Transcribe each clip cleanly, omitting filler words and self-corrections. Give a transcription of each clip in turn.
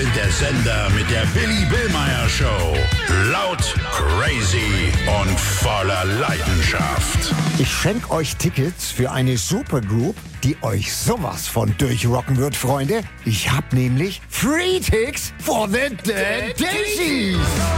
sind der Sender mit der Billy Billmeyer Show. Laut, crazy und voller Leidenschaft. Ich schenke euch Tickets für eine Supergroup, die euch sowas von durchrocken wird, Freunde. Ich hab nämlich Free Tickets for the Dead Daisies.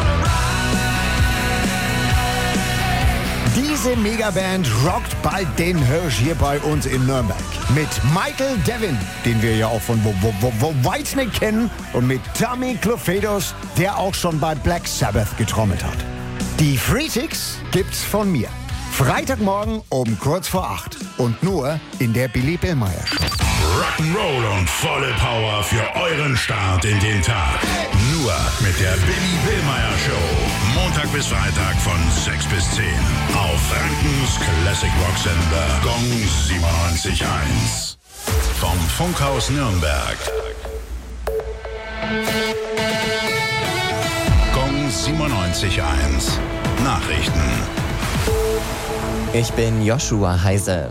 Diese Megaband rockt bald den Hirsch hier bei uns in Nürnberg. Mit Michael Devin, den wir ja auch von Whitesnake kennen, und mit Tommy Clufedos, der auch schon bei Black Sabbath getrommelt hat. Die Freetics gibt's von mir. Freitagmorgen um kurz vor 8 und nur in der Billy Billmeyer Show. Rock'n'Roll und volle Power für euren Start in den Tag. Nur mit der Billy Billmeyer Show. Montag bis Freitag von 6 bis 10. Auf Frankens Classic Rock Sender Gong 97.1. Vom Funkhaus Nürnberg. Gong 97.1. Nachrichten. Ich bin Joshua Heise.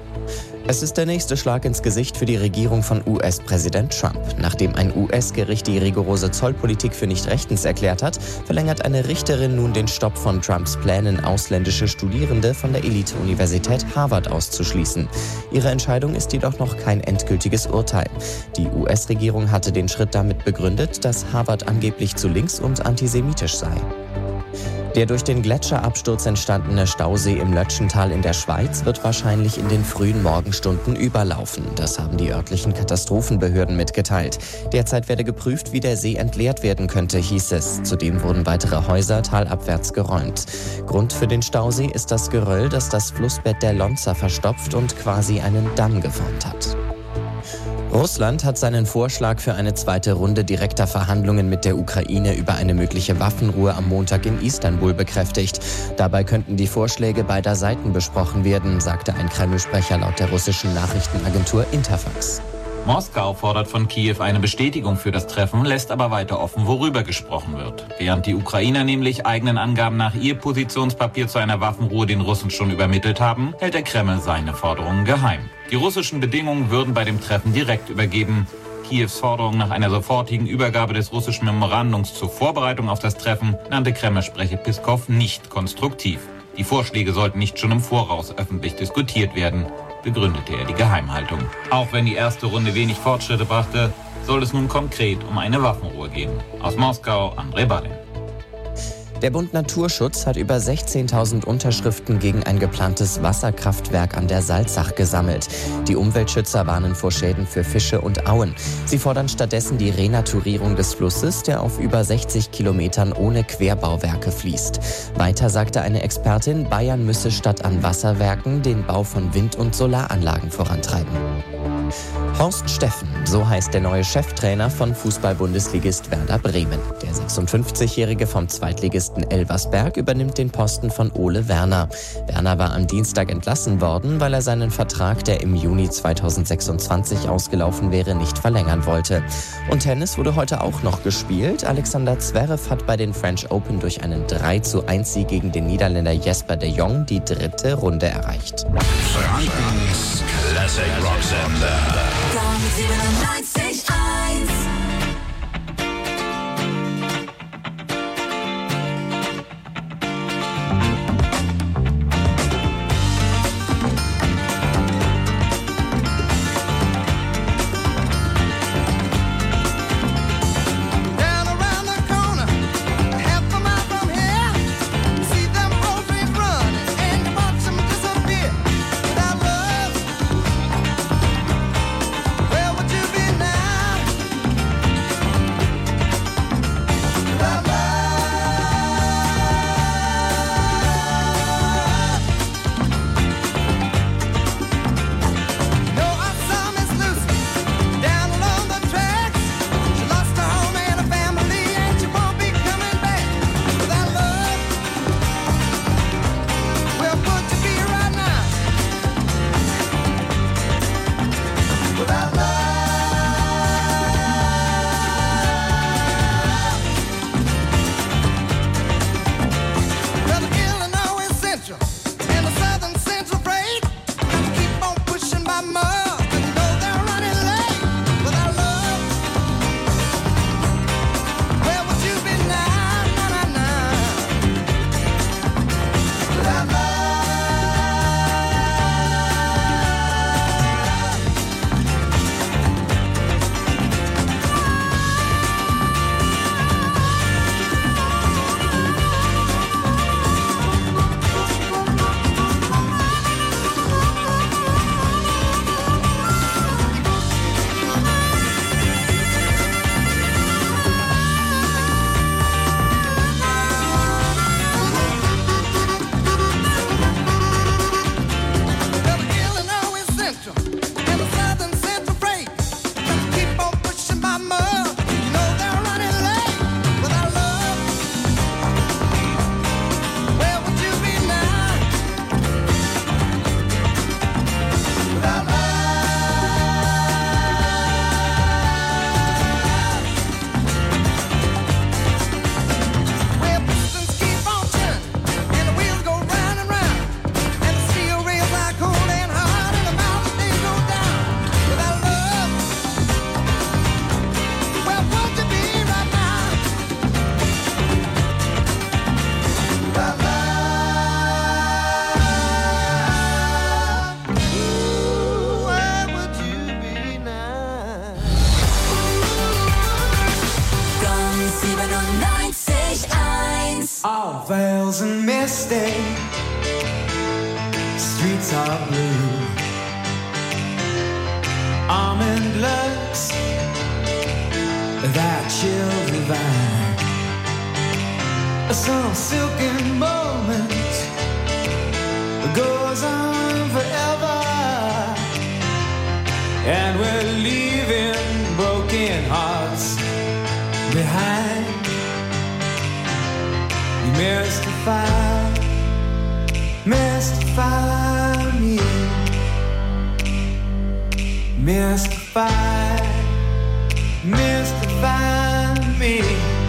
Es ist der nächste Schlag ins Gesicht für die Regierung von US-Präsident Trump. Nachdem ein US-Gericht die rigorose Zollpolitik für nicht rechtens erklärt hat, verlängert eine Richterin nun den Stopp von Trumps Plänen, ausländische Studierende von der Elite-Universität Harvard auszuschließen. Ihre Entscheidung ist jedoch noch kein endgültiges Urteil. Die US-Regierung hatte den Schritt damit begründet, dass Harvard angeblich zu links und antisemitisch sei. Der durch den Gletscherabsturz entstandene Stausee im Lötschental in der Schweiz wird wahrscheinlich in den frühen Morgenstunden überlaufen. Das haben die örtlichen Katastrophenbehörden mitgeteilt. Derzeit werde geprüft, wie der See entleert werden könnte, hieß es. Zudem wurden weitere Häuser talabwärts geräumt. Grund für den Stausee ist das Geröll, das das Flussbett der Lonza verstopft und quasi einen Damm geformt hat. Russland hat seinen Vorschlag für eine zweite Runde direkter Verhandlungen mit der Ukraine über eine mögliche Waffenruhe am Montag in Istanbul bekräftigt. Dabei könnten die Vorschläge beider Seiten besprochen werden, sagte ein Kreml-Sprecher laut der russischen Nachrichtenagentur Interfax. Moskau fordert von Kiew eine Bestätigung für das Treffen, lässt aber weiter offen, worüber gesprochen wird. Während die Ukrainer nämlich eigenen Angaben nach ihr Positionspapier zu einer Waffenruhe den Russen schon übermittelt haben, hält der Kreml seine Forderungen geheim. Die russischen Bedingungen würden bei dem Treffen direkt übergeben. Kiews Forderung nach einer sofortigen Übergabe des russischen Memorandums zur Vorbereitung auf das Treffen nannte Kreml-Sprecher Piskow nicht konstruktiv. Die Vorschläge sollten nicht schon im Voraus öffentlich diskutiert werden, begründete er die Geheimhaltung. Auch wenn die erste Runde wenig Fortschritte brachte, soll es nun konkret um eine Waffenruhe gehen. Aus Moskau, André Badin. Der Bund Naturschutz hat über 16.000 Unterschriften gegen ein geplantes Wasserkraftwerk an der Salzach gesammelt. Die Umweltschützer warnen vor Schäden für Fische und Auen. Sie fordern stattdessen die Renaturierung des Flusses, der auf über 60 Kilometern ohne Querbauwerke fließt. Weiter sagte eine Expertin, Bayern müsse statt an Wasserwerken den Bau von Wind- und Solaranlagen vorantreiben. Horst Steffen, so heißt der neue Cheftrainer von Fußball-Bundesligist Werder Bremen. Der 56-Jährige vom Zweitligisten Elversberg übernimmt den Posten von Ole Werner. Werner war am Dienstag entlassen worden, weil er seinen Vertrag, der im Juni 2026 ausgelaufen wäre, nicht verlängern wollte. Und Tennis wurde heute auch noch gespielt. Alexander Zverev hat bei den French Open durch einen 3:1-Sieg gegen den Niederländer Jesper de Jong die 3. Runde erreicht. Frankens Classic Rock Sender. Gong 97.1. Where would you be now? Streets are blue. Almond looks that chill divine. Some silken moment goes on forever, and we're leaving broken hearts behind. You mystify me, mystify me.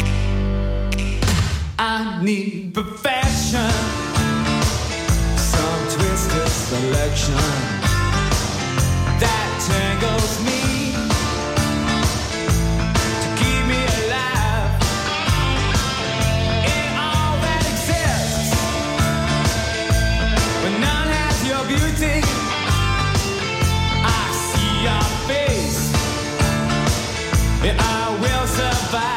I need perfection, some twisted selection that tangles me to keep me alive in all that exists. But none has your beauty. I see your face, and I will survive.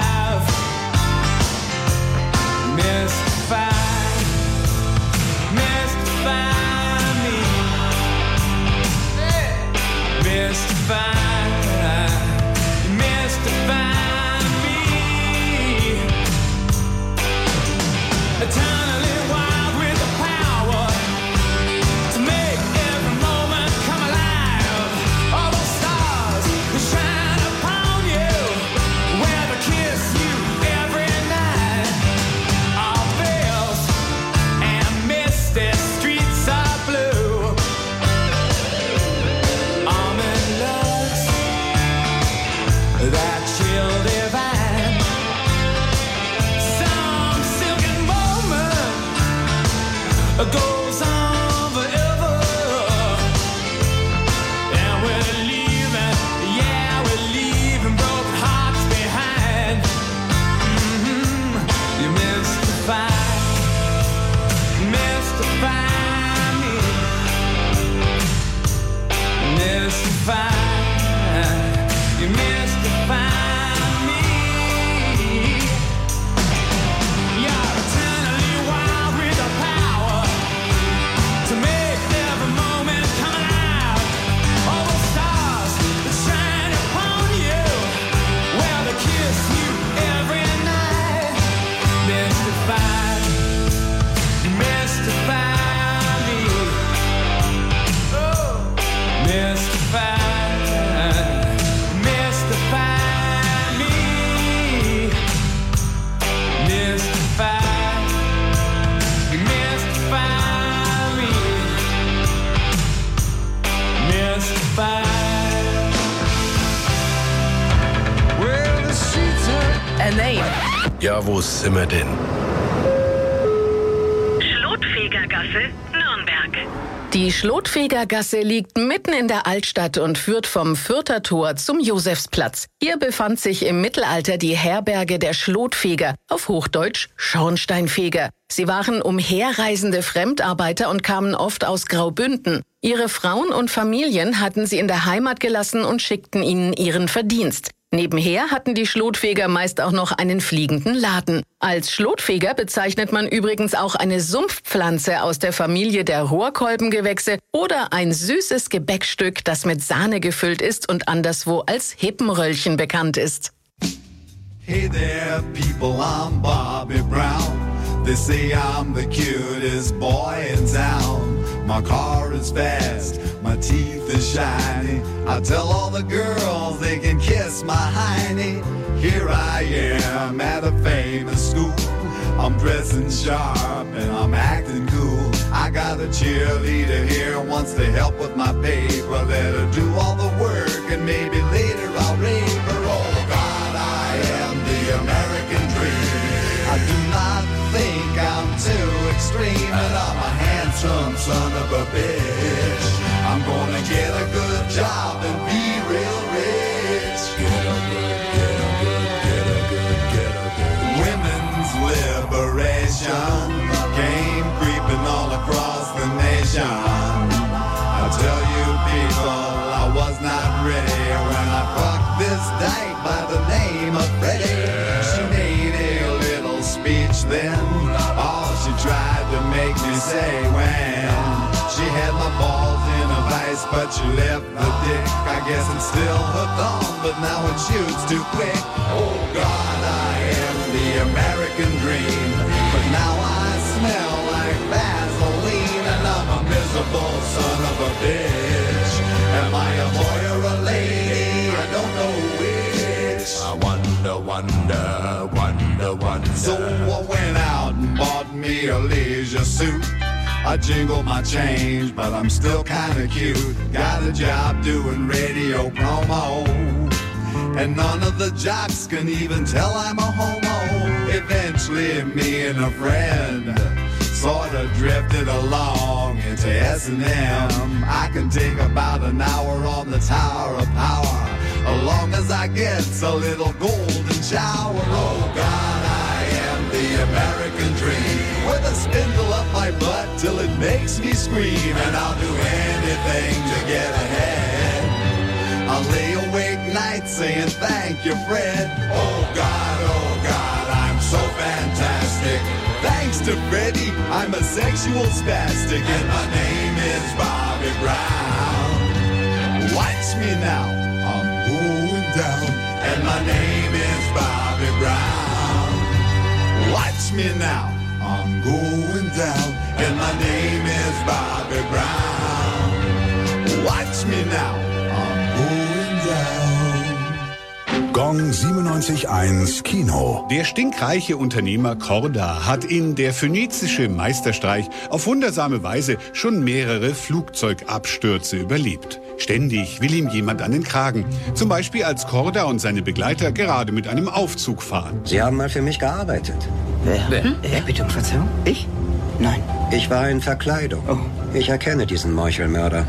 Goes on forever, and we're leaving, yeah, we're leaving broken hearts behind. You mystify me, mystify, you mystify me. You're eternally wild with the power to make every moment come alive. All the stars that shine upon you, well, they kiss you every night. Mystify me. Oh, mystify me. Ja, wo sind wir denn? Schlotfegergasse, Nürnberg. Die Schlotfegergasse liegt mitten in der Altstadt und führt vom Fürther Tor zum Josefsplatz. Hier befand sich im Mittelalter die Herberge der Schlotfeger, auf Hochdeutsch Schornsteinfeger. Sie waren umherreisende Fremdarbeiter und kamen oft aus Graubünden. Ihre Frauen und Familien hatten sie in der Heimat gelassen und schickten ihnen ihren Verdienst. Nebenher hatten die Schlotfeger meist auch noch einen fliegenden Laden. Als Schlotfeger bezeichnet man übrigens auch eine Sumpfpflanze aus der Familie der Rohrkolbengewächse oder ein süßes Gebäckstück, das mit Sahne gefüllt ist und anderswo als Hippenröllchen bekannt ist. Hey there, people, I'm Bobby Brown. They say I'm the cutest boy in town. My car is fast, my teeth is shiny. I tell all the girls they can kiss my hiney. Here I am at a famous school. I'm dressing sharp and I'm acting cool. I got a cheerleader here who wants to help with my paper. Let her do all the work and maybe later I'll rape her. Oh God, I am the American dream. I do not think I'm too extreme, and I'm a handsome son of a bitch. I'm gonna get a good job and be real rich. Get a good. Women's liberation came creeping all across the nation. I tell you people, I was not ready when I fucked this dyke by the name of Freddie. She made a little speech then. All she tried to make me say day when she had my balls in a vice, but she left the dick. I guess it's still hooked on, but now it shoots too quick. Oh God, I am the American dream, but now I smell like Vaseline, and I'm a miserable son of a bitch. Am I a boy or a lady? I don't know which. I wonder, wonder, wonder, wonder. So I went out and bought me a leisure suit. I jingle my change, but I'm still kinda cute. Got a job doing radio promo, and none of the jocks can even tell I'm a homo. Eventually me and a friend sorta drifted along into S&M. I can take about an hour on the Tower of Power, as long as I get a little golden shower. Oh God, I am the American dream, with a spindle up my butt till it makes me scream, and I'll do anything to get ahead. I'll lay awake nights saying thank you, Fred. Oh God, I'm so fantastic. Thanks to Freddie, I'm a sexual spastic, and my name is Bobby Brown. Watch me now, I'm going down, and my name is Bobby Brown. Watch me now, I'm going down, and my name is Bobby Brown. Watch me now, I'm going down. Gong 97.1 Kino. Der stinkreiche Unternehmer Korda hat in Der phönizische Meisterstreich auf wundersame Weise schon mehrere Flugzeugabstürze überlebt. Ständig will ihm jemand an den Kragen. Zum Beispiel als Korda und seine Begleiter gerade mit einem Aufzug fahren. Sie haben mal für mich gearbeitet. Wer? Bitte um Verzeihung? Ich? Nein. Ich war in Verkleidung. Oh. Ich erkenne diesen Meuchelmörder.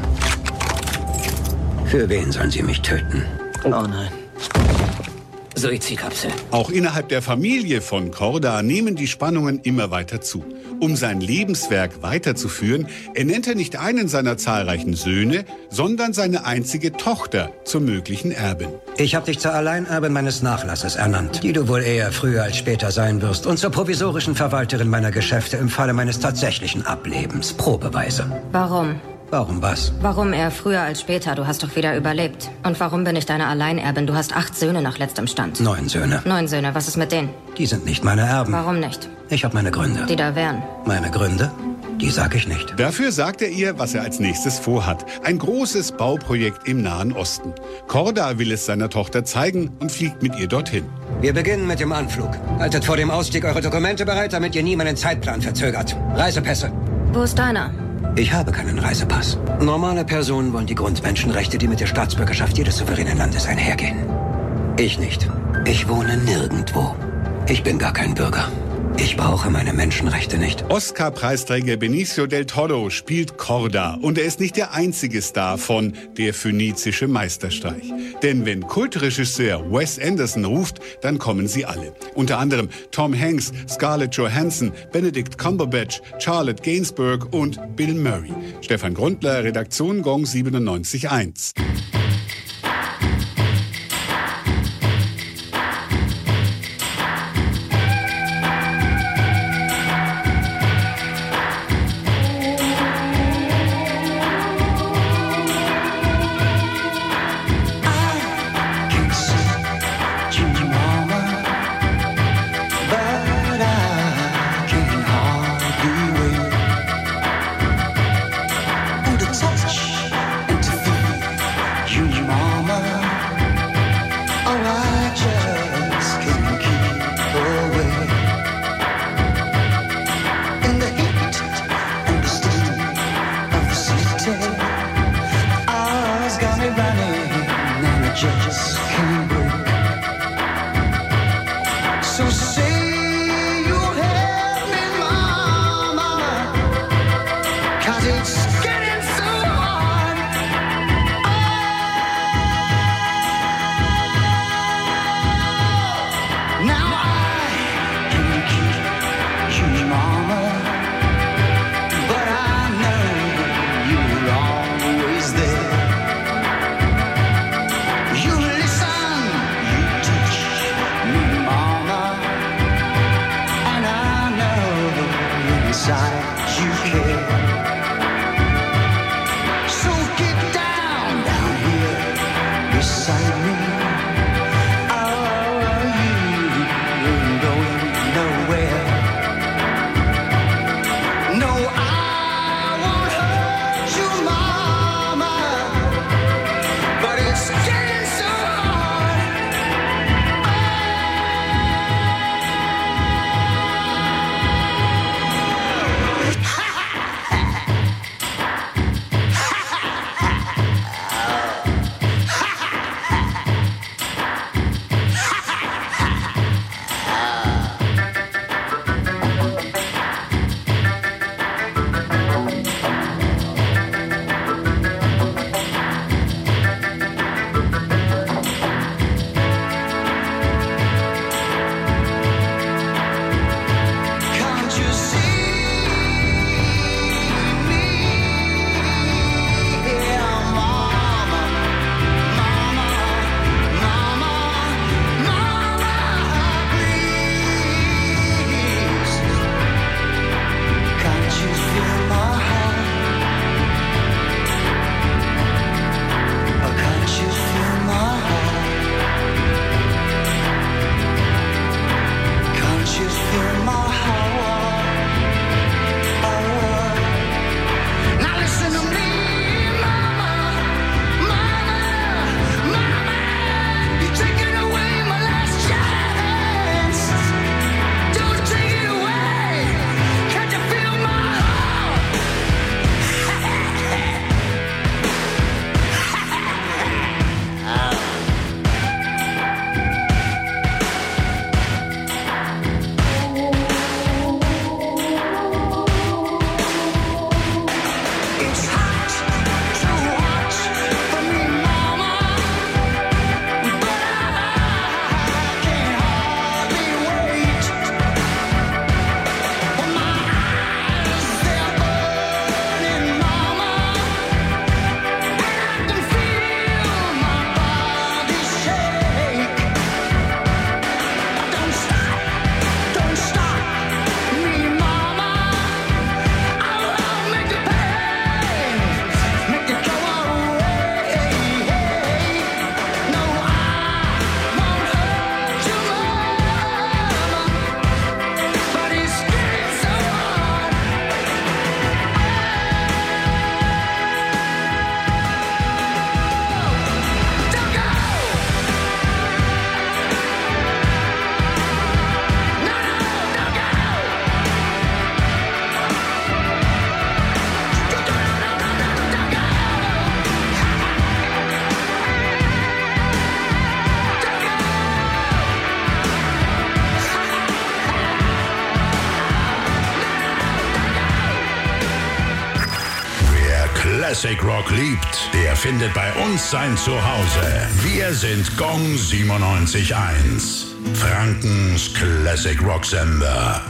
Für wen sollen Sie mich töten? Oh nein. Suizidkapsel. Auch innerhalb der Familie von Korda nehmen die Spannungen immer weiter zu. Um sein Lebenswerk weiterzuführen, ernennt er nicht einen seiner zahlreichen Söhne, sondern seine einzige Tochter zur möglichen Erbin. Ich habe dich zur Alleinerbin meines Nachlasses ernannt, die du wohl eher früher als später sein wirst, und zur provisorischen Verwalterin meiner Geschäfte im Falle meines tatsächlichen Ablebens. Probeweise. Warum? Warum was? Warum eher früher als später? Du hast doch wieder überlebt. Und warum bin ich deine Alleinerbin? Du hast 8 Söhne nach letztem Stand. 9 Söhne. 9 Söhne, was ist mit denen? Die sind nicht meine Erben. Warum nicht? Ich habe meine Gründe. Die da wären. Meine Gründe? Die sag ich nicht. Dafür sagt er ihr, was er als nächstes vorhat. Ein großes Bauprojekt im Nahen Osten. Korda will es seiner Tochter zeigen und fliegt mit ihr dorthin. Wir beginnen mit dem Anflug. Haltet vor dem Ausstieg eure Dokumente bereit, damit ihr nie meinen Zeitplan verzögert. Reisepässe. Wo ist deiner? Ich habe keinen Reisepass. Normale Personen wollen die Grundmenschenrechte, die mit der Staatsbürgerschaft jedes souveränen Landes einhergehen. Ich nicht. Ich wohne nirgendwo. Ich bin gar kein Bürger. Ich brauche meine Menschenrechte nicht. Oscar-Preisträger Benicio del Toro spielt Korda und er ist nicht der einzige Star von Der phönizische Meisterstreich. Denn wenn Kultregisseur Wes Anderson ruft, dann kommen sie alle. Unter anderem Tom Hanks, Scarlett Johansson, Benedict Cumberbatch, Charlotte Gainsbourg und Bill Murray. Stefan Grundler, Redaktion Gong 97.1. Classic Rock liebt, der findet bei uns sein Zuhause. Wir sind Gong 97.1, Frankens Classic Rock Sender.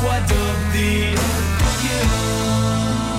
I dub the unforgiven.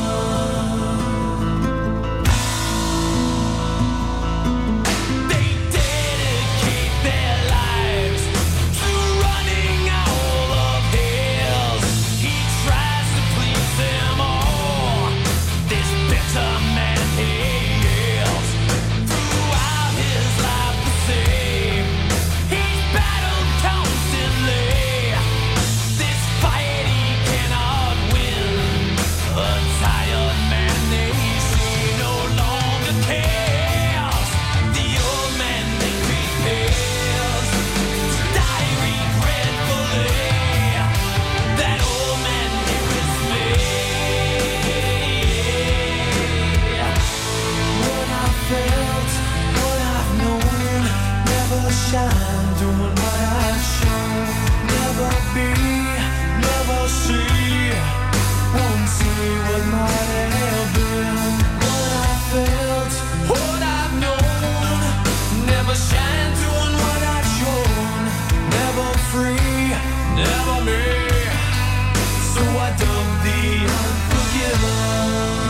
Shine, doing what I've shown. Never be, never see. Won't see what might have been. What I felt, what I've known. Never shine, doing what I've shown. Never free, never me. So I dub the unforgiven.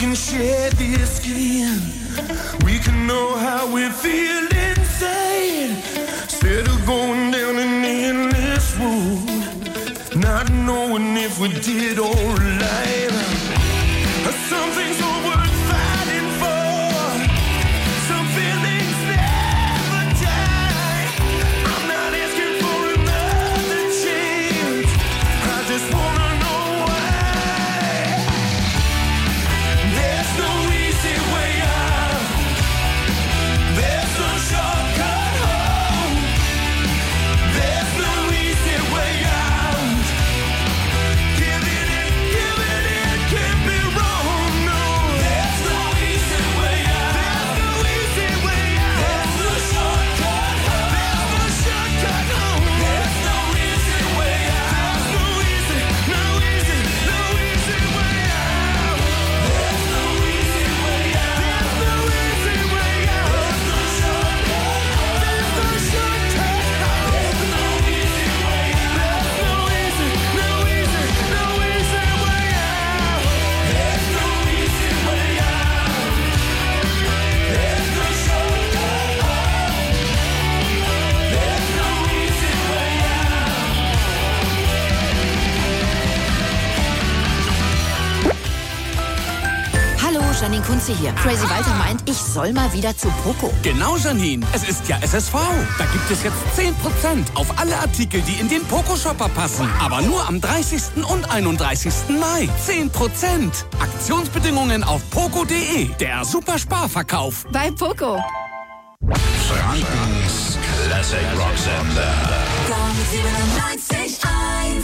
can share this skin. We can know how we feel inside. Instead of going down an endless road, not knowing if we did alright. Some things are worth fighting for. Some feelings never die. I'm not asking for another chance. I just wanna know why. There's no easy way out. There's no shortcut home. There's no easy way out. Giving it can't be wrong. No, there's no easy way out. There's no easy way out. There's no shortcut home. There's no shortcut home. There's no easy way out. There's no easy way out. There's no easy way out. There's no easy way out. There's no shortcut home. There's no shortcut home. There's no easy way out. There's no easy way out. There's no easy way out. There's no shortcut home. There's no easy way out. Hallo, Janine Kunze hier. Crazy Walter meint, ich soll mal wieder zu Poco. Genau, Janine. Es ist ja SSV. Da gibt es jetzt 10% auf alle Artikel, die in den Poco-Shopper passen. Aber nur am 30. und 31. Mai. 10%. Aktionsbedingungen auf poco.de. Der Supersparverkauf. Bei Poco. Frankens Classic Rock Sender. Gong 97.1.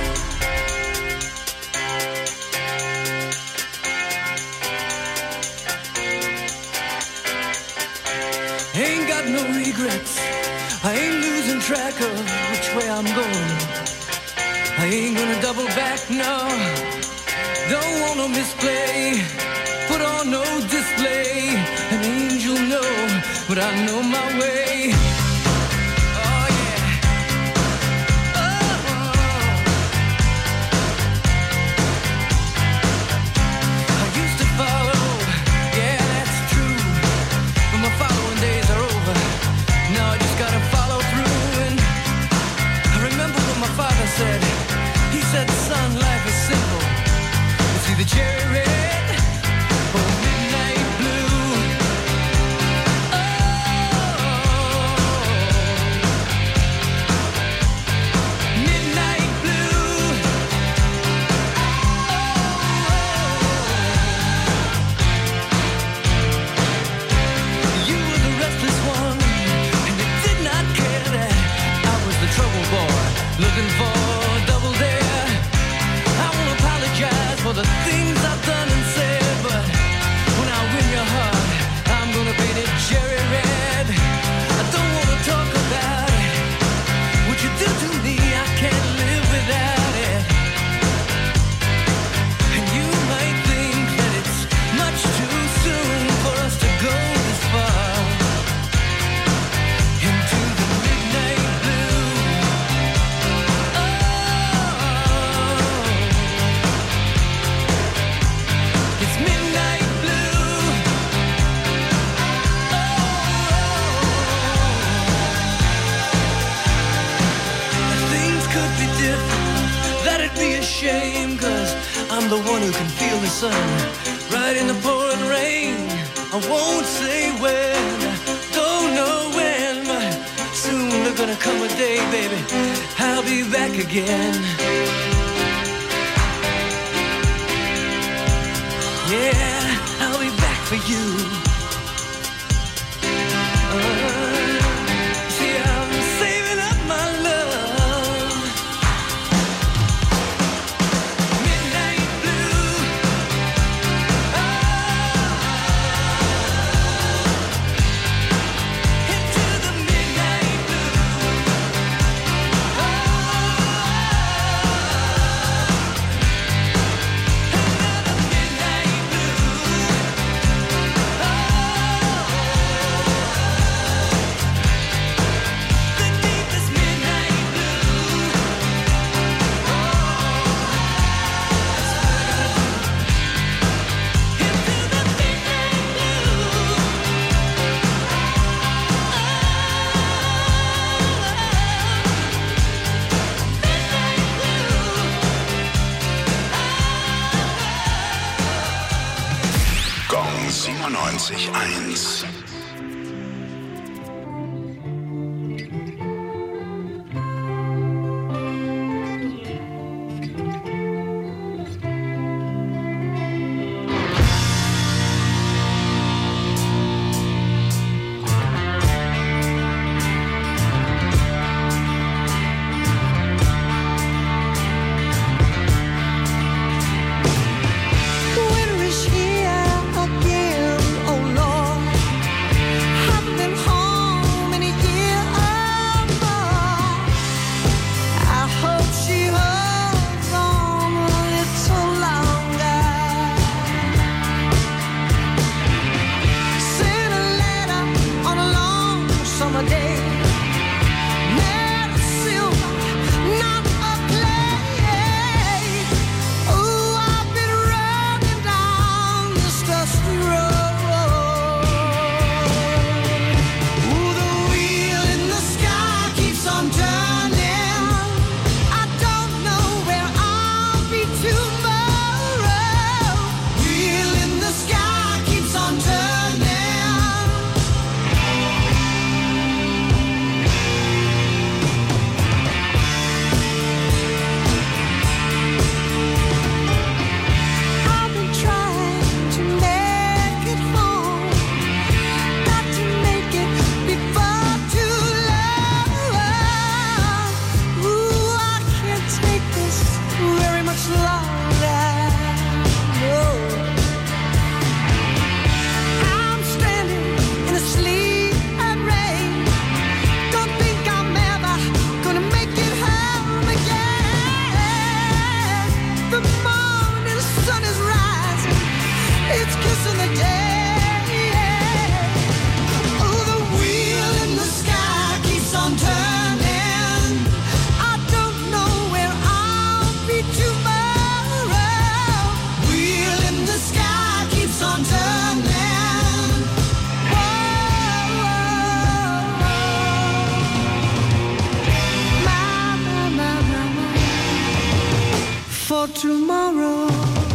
Ain't got no regrets. I ain't losing track of which way I'm going. I ain't gonna double back, no. Don't wanna misplay. Put on no display. An angel, no, but I know my way. Oh, yeah. I used to follow, yeah, that's true. But my following days are over. Now I just gotta follow through. And I remember what my father said. He said, son, life is simple. It's either cherry red or midnight blue. Midnight blue. You were the restless one, and you did not care that I was the trouble boy, looking for double dare. I won't apologize for the things I've done and said, but when I win your heart, I'm gonna paint it cherry red. I don't wanna talk about it. What you do to me, I can't live without it. And you might think that it's much too soon for us to go this far into the midnight blue. It's midnight blue. Things could be different. That'd be a shame, 'cause I'm the one who can feel the sun right in the pouring rain. I won't say when, don't know when, but soon there's gonna come a day, baby, I'll be back again. Yeah, I'll be back for you. See, I'm saving up my love. Midnight blue. Into the midnight blue. Another midnight blue. 97.1. Tomorrow.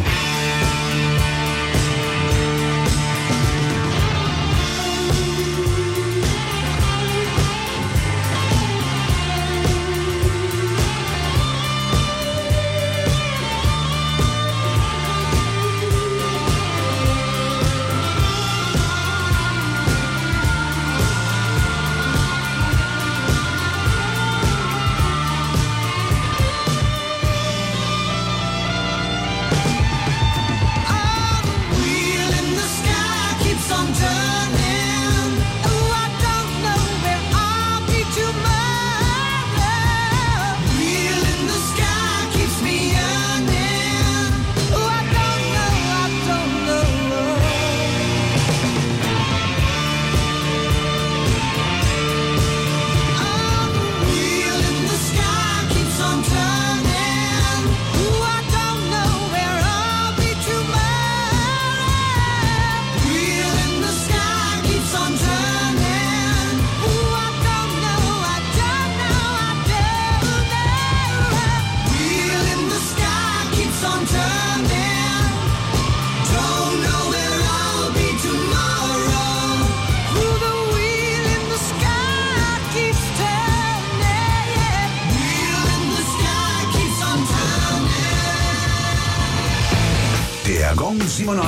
Der Gong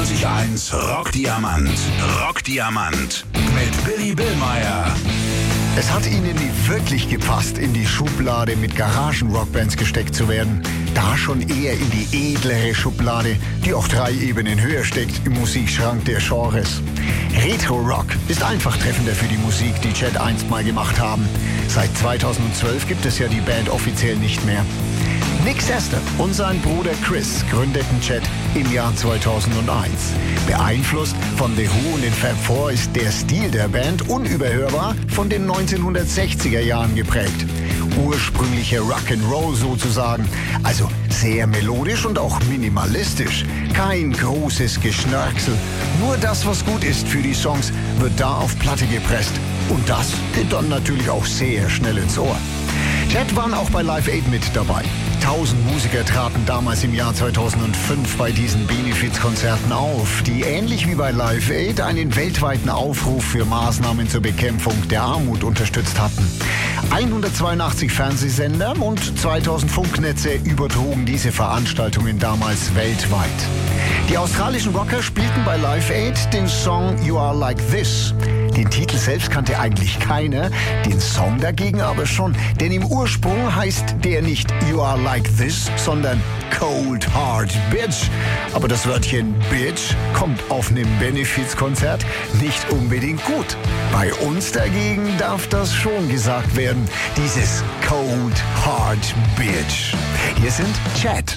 97.1 Rockdiamant. Rockdiamant mit Billy Billmeyer. Es hat ihnen nie wirklich gepasst, in die Schublade mit Garagen-Rockbands gesteckt zu werden. Da schon eher in die edlere Schublade, die auch 3 Ebenen höher steckt im Musikschrank der Genres. Retro-Rock ist einfach treffender für die Musik, die Chet einst mal gemacht haben. Seit 2012 gibt es ja die Band offiziell nicht mehr. Nick Sester und sein Bruder Chris gründeten Chet im Jahr 2001. Beeinflusst von The Who und den Fab Four ist der Stil der Band unüberhörbar von den 1960er Jahren geprägt. Ursprünglicher Rock'n'Roll sozusagen, also sehr melodisch und auch minimalistisch. Kein großes Geschnörkel, nur das, was gut ist für die Songs, wird da auf Platte gepresst. Und das geht dann natürlich auch sehr schnell ins Ohr. Chet waren auch bei Live Aid mit dabei. 1000 Musiker traten damals im Jahr 2005 bei diesen Benefizkonzerten auf, die ähnlich wie bei Live Aid einen weltweiten Aufruf für Maßnahmen zur Bekämpfung der Armut unterstützt hatten. 182 Fernsehsender und 2000 Funknetze übertrugen diese Veranstaltungen damals weltweit. Die australischen Rocker spielten bei Live Aid den Song You Are Like This. Den Titel selbst kannte eigentlich keiner, den Song dagegen aber schon. Denn im Ursprung heißt der nicht You Are Like This, sondern Cold Hard Bitch. Aber das Wörtchen Bitch kommt auf einem Benefizkonzert nicht unbedingt gut. Bei uns dagegen darf das schon gesagt werden, dieses Cold Hard Bitch. Hier sind Chet.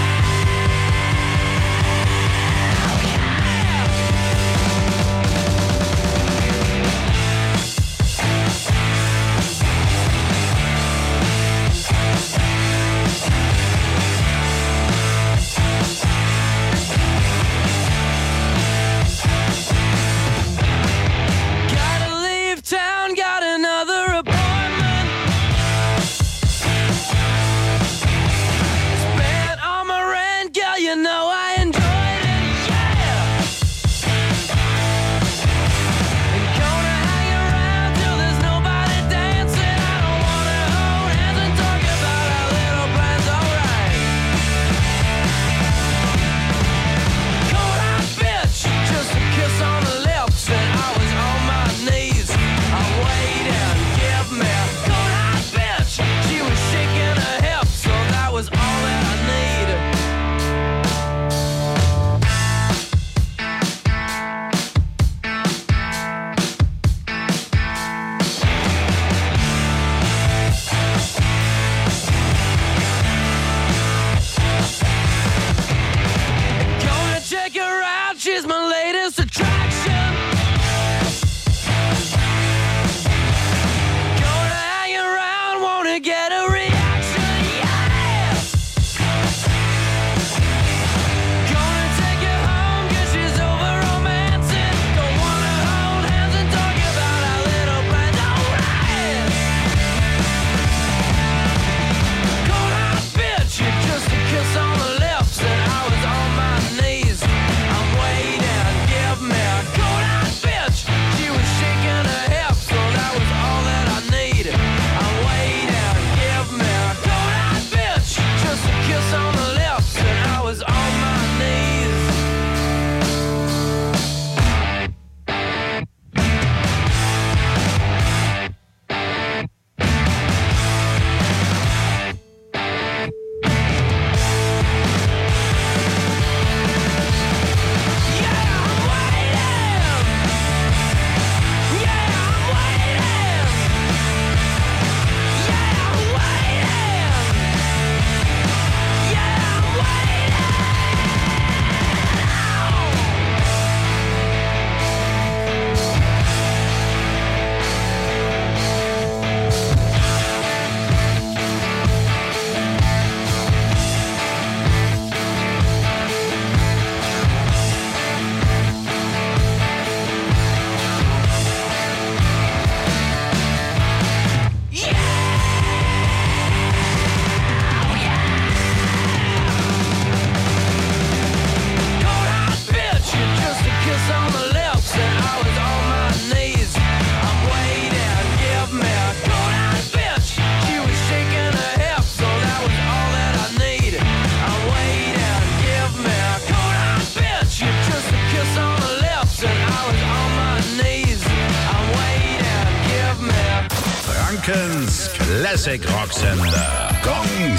Frankens Classic Rock Sender. Gong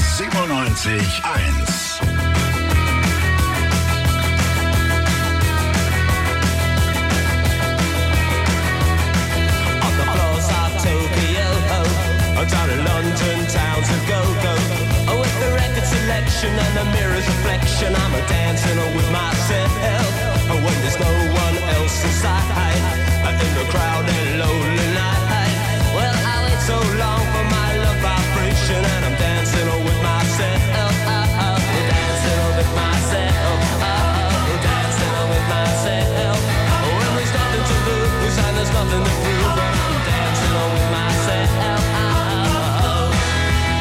97.1. Down in London town to go-go. Oh, with the record selection and the mirror's reflection, I'm a-dancing with myself. Oh, when there's no one else inside, in the crowded lonely night. Well, I wait so long for my love vibration, and I'm dancing with myself. Dancing with myself. Dancing with myself. When there's nothing to lose and there's nothing to prove, I'm dancing with myself.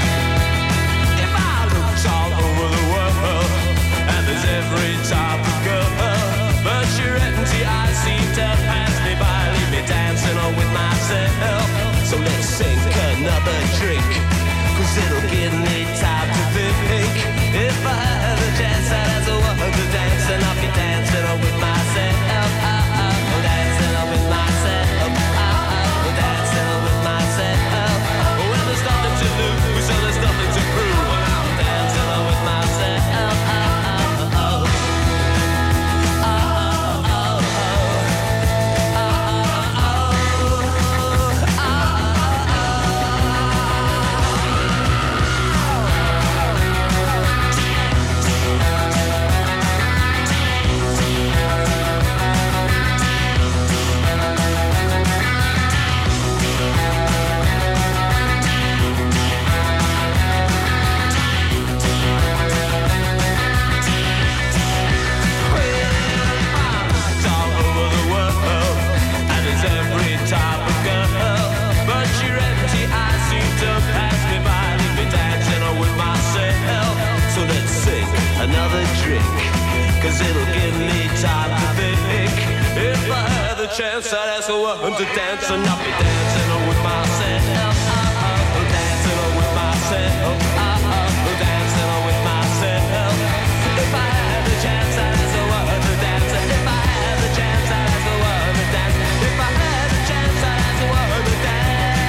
'cause it'll give me time to think. If I had the chance, I'd ask a woman to dance and not be dancing with myself. Dancing with myself. Dancing with myself. If I had the chance, I'd ask a woman to dance. If I had the chance, I'd ask a woman to dance. If I had the chance, I'd ask a woman to dance.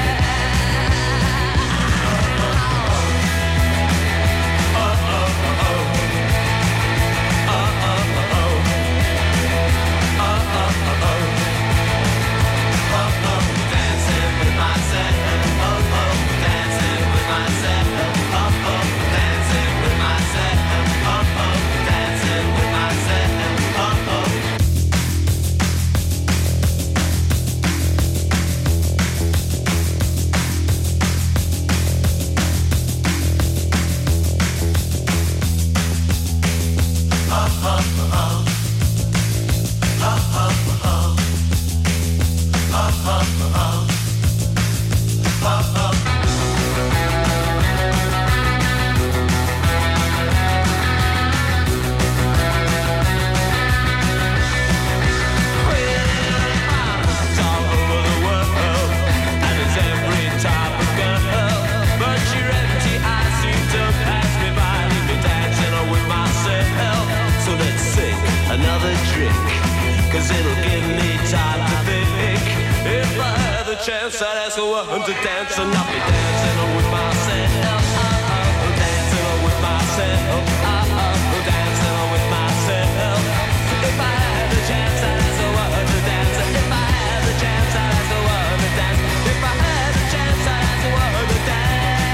Another drink, 'cause it'll give me time to think. If I had the chance, I'd ask a woman to dance and not be dancing with myself. Dancing with myself. Dancing with myself. If I had the chance, I'd ask a woman to dance. If I had the chance, I'd ask a woman to dance. If I had the chance, I'd ask a woman to dance.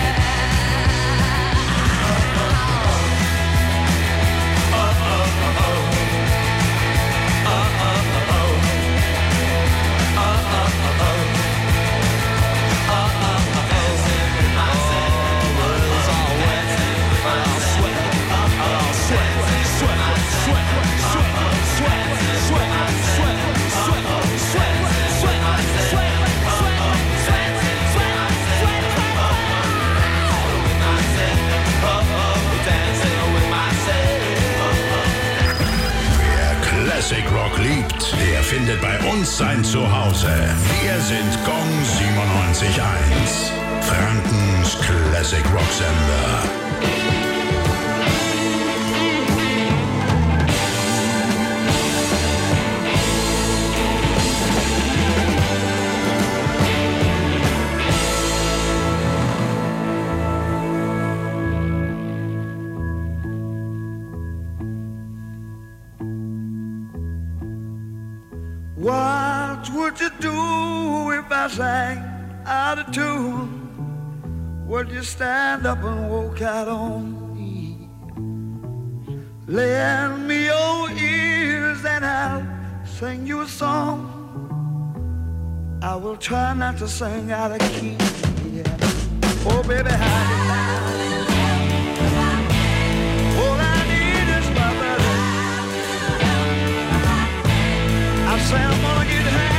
Classic Rock liebt, der findet bei uns sein Zuhause. Wir sind Gong 97.1, Frankens Classic Rock Sender. What would you do if I sang out of tune? Would you stand up and walk out on me? Lend me your ears and I'll sing you a song. I will try not to sing out of key. Yeah. Oh, baby, how all I need is my brother. I say I'm gonna get high.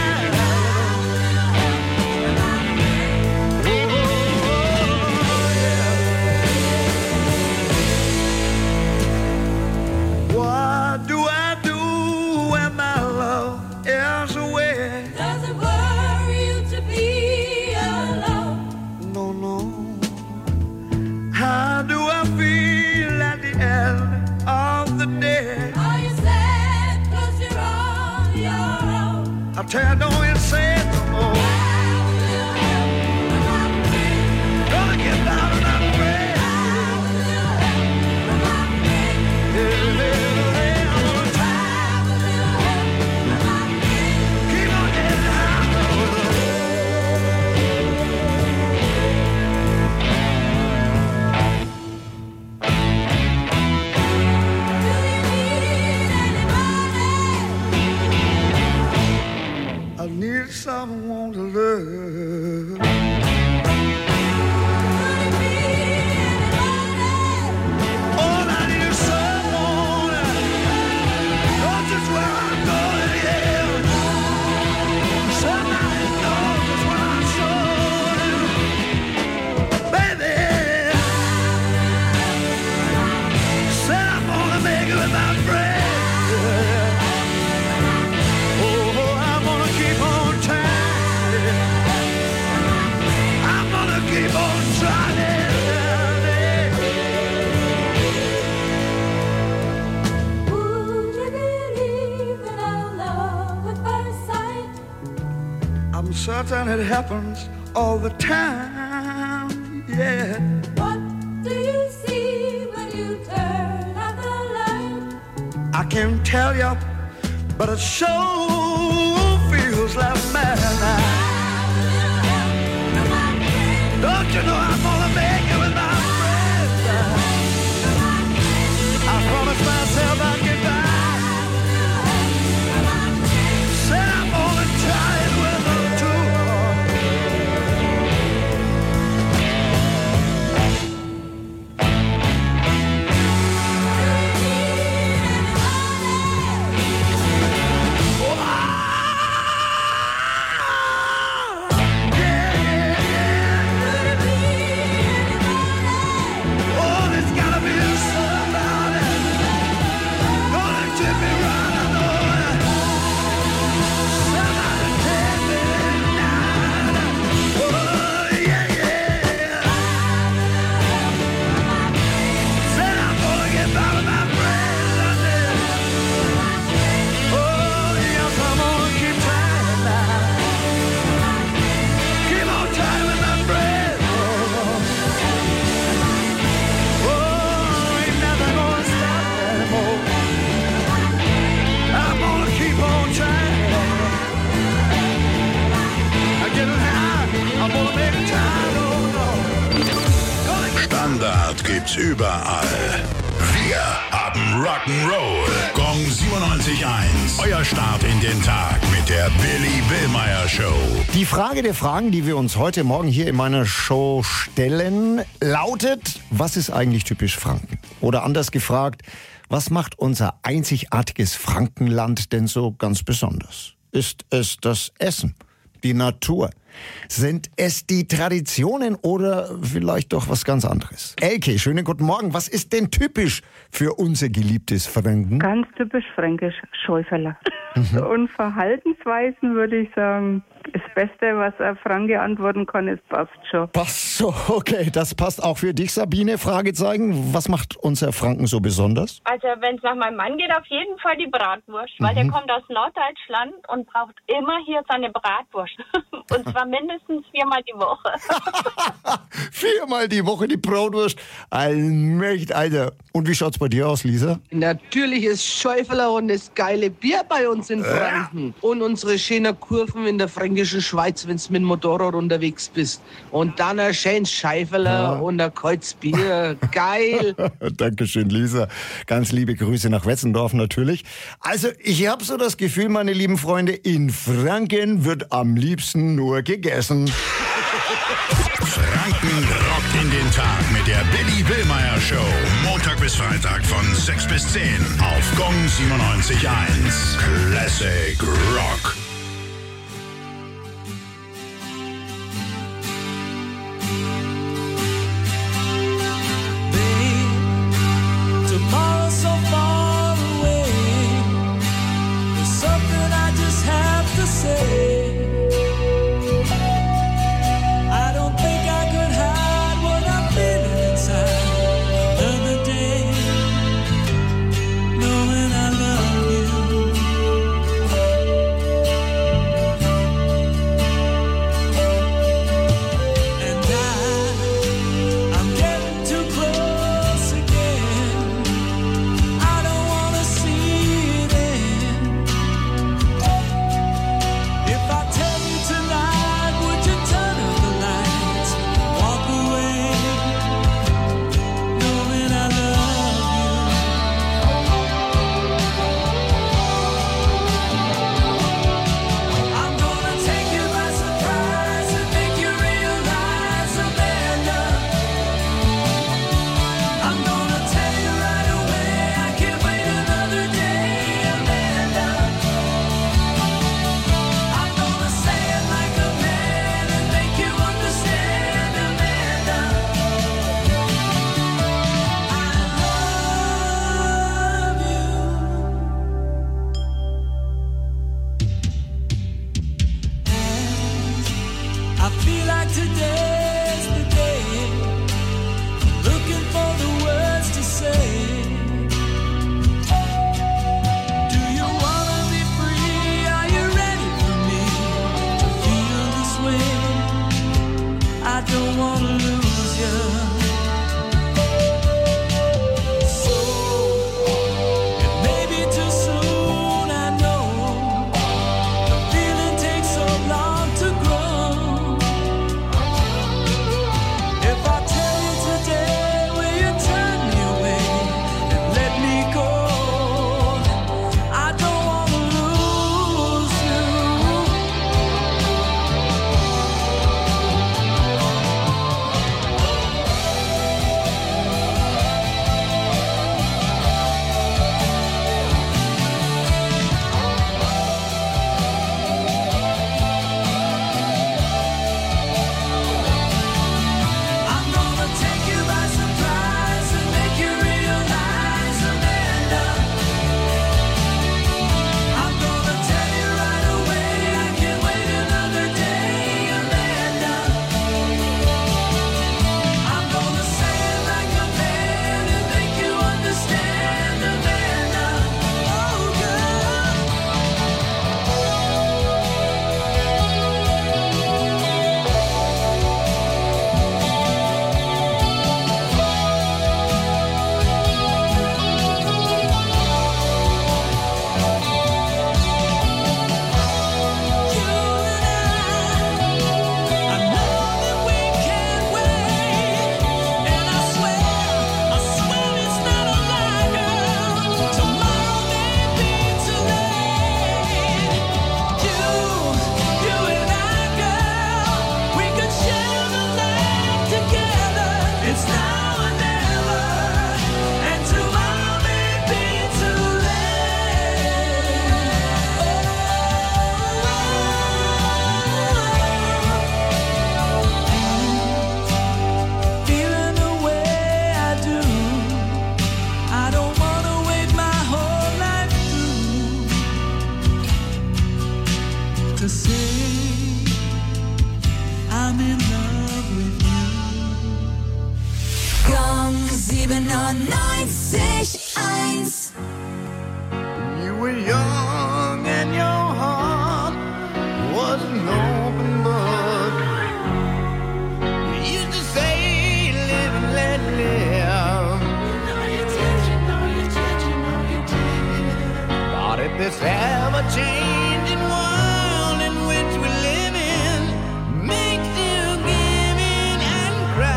What do I do when my love is away? Does it worry you to be alone? No, no. How do I feel at the end of the day? Are you sad 'cause you're on your own? I tell you, don't you say it no more. Gonna get down and I'm afraid. I need some starts and it happens all the time, yeah. What do you see when you turn out the light? I can't tell you, but it sure feels like madness. Don't you know I'm gonna make it with my friends? I promised myself I'd get back. Said I'm gonna try it with them too. Standard gibt's überall. Wir haben Rock'n'Roll. Gong 97.1. Euer Start in den Tag mit der Billy Billmeyer Show. Die Frage der Fragen, die wir uns heute Morgen hier in meiner Show stellen, lautet: Was ist eigentlich typisch Franken? Oder anders gefragt, was macht unser einzigartiges Frankenland denn so ganz besonders? Ist es das Essen? Die Natur? Sind es die Traditionen oder vielleicht doch was ganz anderes? Elke, schönen guten Morgen. Was ist denn typisch für unser geliebtes Franken? Ganz typisch fränkisch, Schäuferler. Und Verhaltensweisen würde ich sagen, das Beste, was ein Franke antworten kann, ist passt schon. Passt so, okay. Das passt auch für dich, Sabine? Fragezeichen. Was macht unser Franken so besonders? Also wenn es nach meinem Mann geht, auf jeden Fall die Bratwurst, weil der kommt aus Norddeutschland und braucht immer hier seine Bratwurst. Und zwar mindestens 4-mal die Woche. 4-mal die Woche die Bratwurst. Allmächtig, Alter. Und wie schaut's bei dir aus, Lisa? Natürlich ist Schäuferler und das geile Bier bei uns in Franken. Und unsere schönen Kurven in der fränkischen Schweiz, wenn du mit dem Motorrad unterwegs bist. Und dann ein schönes Schäuferler und ein kaltes Bier. Geil. Dankeschön, Lisa. Ganz liebe Grüße nach Wetzendorf natürlich. Also, ich habe so das Gefühl, meine lieben Freunde, in Franken wird am liebsten nur gegessen. Franken rockt in den Tag mit der Billy Billmeyer Show. Montag bis Freitag von 6 bis 10 auf Gong 97.1. Classic Rock. Tomorrow's so far away. There's something I just have to say. I don't think I could hide what I'm feeling inside. Another day, knowing I love you. 97.1. You were young and your heart was an open book. You used to say, live and let live. You know you did. But if this ever-changing world in which we live in makes you give in and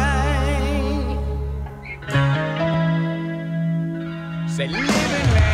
cry, say, live and let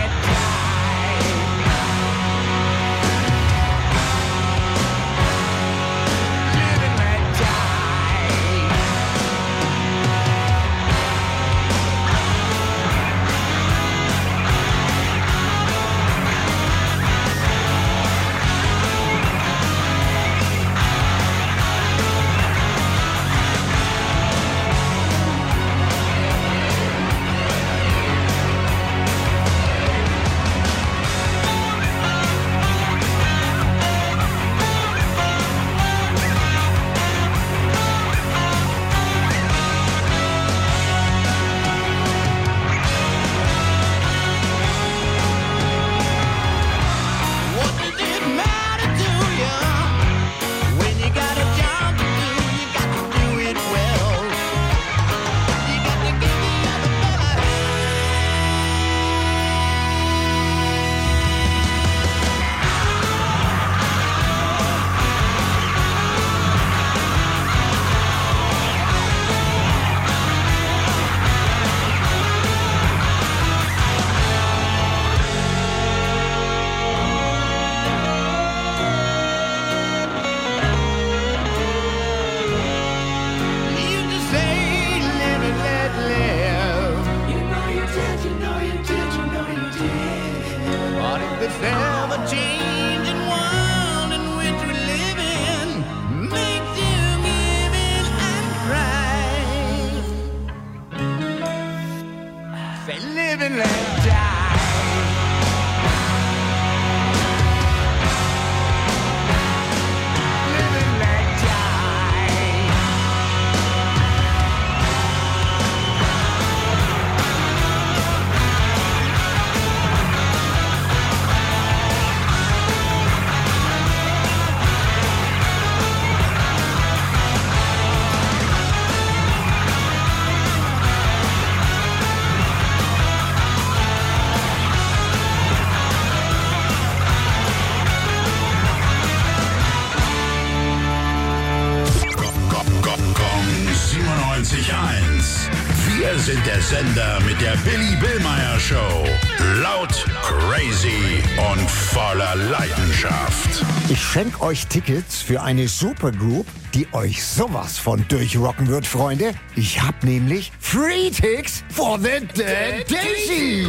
Wir sind der Sender mit der Billy Billmeyer Show. Laut, crazy und voller Leidenschaft. Ich schenke euch Tickets für eine Supergroup, die euch sowas von durchrocken wird, Freunde. Ich hab nämlich Free Tickets for the Dead Daisies.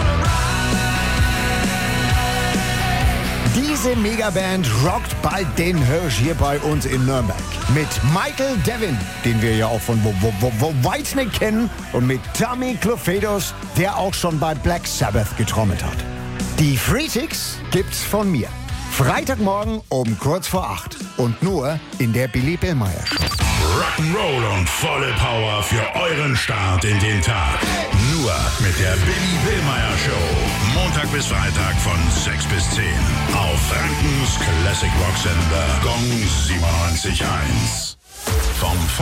Diese Megaband rockt bald den Hirsch hier bei uns in Nürnberg. Mit Michael Devin, den wir ja auch von Whitesnake kennen, und mit Tommy Clufedos, der auch schon bei Black Sabbath getrommelt hat. Die Freetics gibt's von mir. Freitagmorgen um kurz vor 8 und nur in der Billy Billmeyer Show. Rock'n'Roll und volle Power für euren Start in den Tag. Nur mit der Billy Billmeyer Show. Montag bis Freitag von 6 bis 10. Auf Frankens Classic Rock Sender Gong 97.1. Vom